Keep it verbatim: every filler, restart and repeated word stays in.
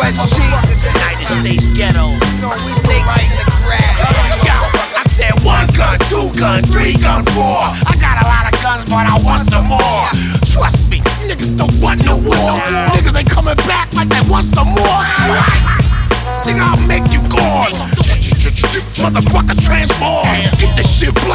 United States ghetto. I said one gun, two gun, three gun, four. I got a lot of guns, but I want some more. Trust me, niggas don't want no war. Niggas ain't coming back like they want some more. Nigga, I'll make you gone. Motherfucker transform. Get this shit blood.